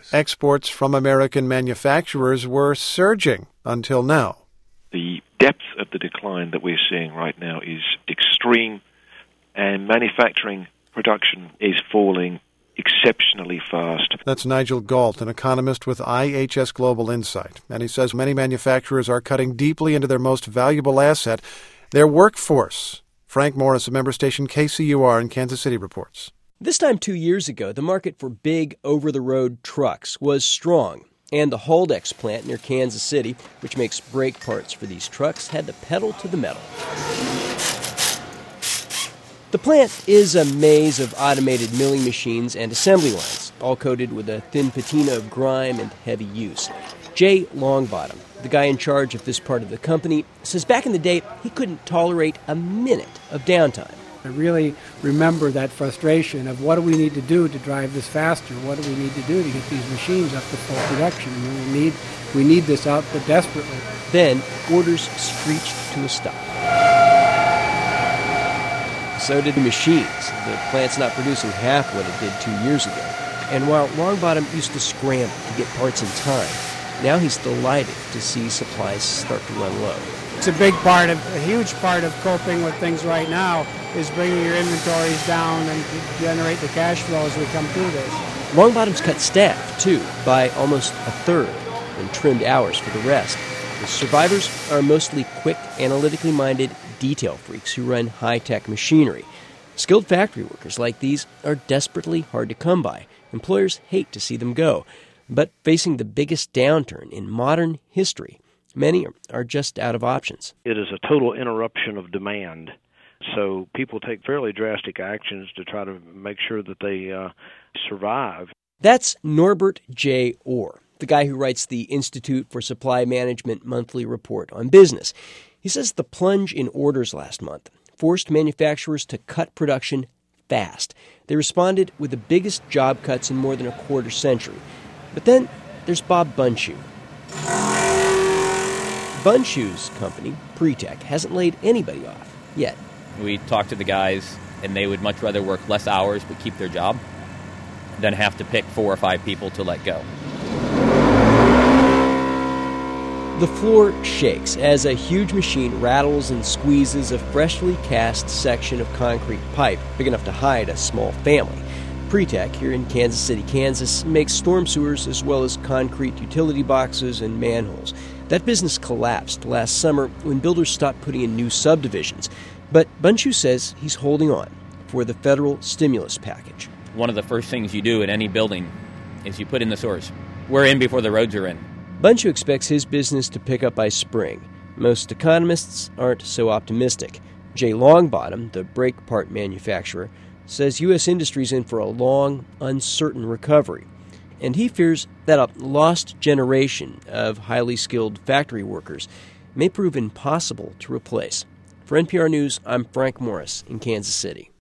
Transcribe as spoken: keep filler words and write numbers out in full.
Exports from American manufacturers were surging until now. The depth of the decline that we're seeing right now is extreme, and manufacturing production is falling exceptionally fast. That's Nigel Galt, an economist with I H S Global Insight. And he says many manufacturers are cutting deeply into their most valuable asset, their workforce. Frank Morris of member station K C U R in Kansas City reports. This time two years ago, the market for big, over-the-road trucks was strong. And the Haldex plant near Kansas City, which makes brake parts for these trucks, had the pedal to the metal. The plant is a maze of automated milling machines and assembly lines, all coated with a thin patina of grime and heavy use. Jay Longbottom, the guy in charge of this part of the company, says back in the day he couldn't tolerate a minute of downtime. I really remember that frustration of what do we need to do to drive this faster? What do we need to do to get these machines up to full production? I mean, we need we need this output desperately. Then orders screeched to a stop. So did the machines. The plant's not producing half what it did two years ago. And while Longbottom used to scramble to get parts in time, now he's delighted to see supplies start to run low. It's a big part of, a huge part of coping with things right now is bringing your inventories down and to generate the cash flow as we come through this. Longbottom's cut staff, too, by almost a third and trimmed hours for the rest. The survivors are mostly quick, analytically minded detail freaks who run high-tech machinery. Skilled factory workers like these are desperately hard to come by. Employers hate to see them go. But facing the biggest downturn in modern history, many are just out of options. It is a total interruption of demand. So people take fairly drastic actions to try to make sure that they uh, survive. That's Norbert J. Orr, the guy who writes the Institute for Supply Management monthly report on business. He says the plunge in orders last month forced manufacturers to cut production fast. They responded with the biggest job cuts in more than a quarter century. But then there's Bob Bundschuh. Bundschuh's company, Pretech, hasn't laid anybody off yet. We talked to the guys, and they would much rather work less hours but keep their job than have to pick four or five people to let go. The floor shakes as a huge machine rattles and squeezes a freshly cast section of concrete pipe big enough to hide a small family. Pretech, here in Kansas City, Kansas, makes storm sewers as well as concrete utility boxes and manholes. That business collapsed last summer when builders stopped putting in new subdivisions. But Bundschuh says he's holding on for the federal stimulus package. One of the first things you do in any building is you put in the sewers. We're in before the roads are in. Bundschuh expects his business to pick up by spring. Most economists aren't so optimistic. Jay Longbottom, the brake part manufacturer, says U S industry's in for a long, uncertain recovery. And he fears that a lost generation of highly skilled factory workers may prove impossible to replace. For N P R News, I'm Frank Morris in Kansas City.